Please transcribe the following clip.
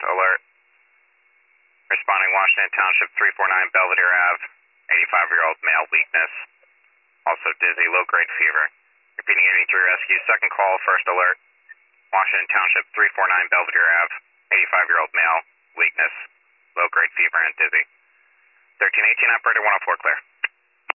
alert. Responding Washington Township 349 Belvedere Ave, 85-year-old male, weakness. Also dizzy, low-grade fever. Repeating 83 rescue, second call, first alert. Washington Township 349 Belvedere Ave, 85-year-old male, weakness, low-grade fever and dizzy. 1318 operator 104 clear.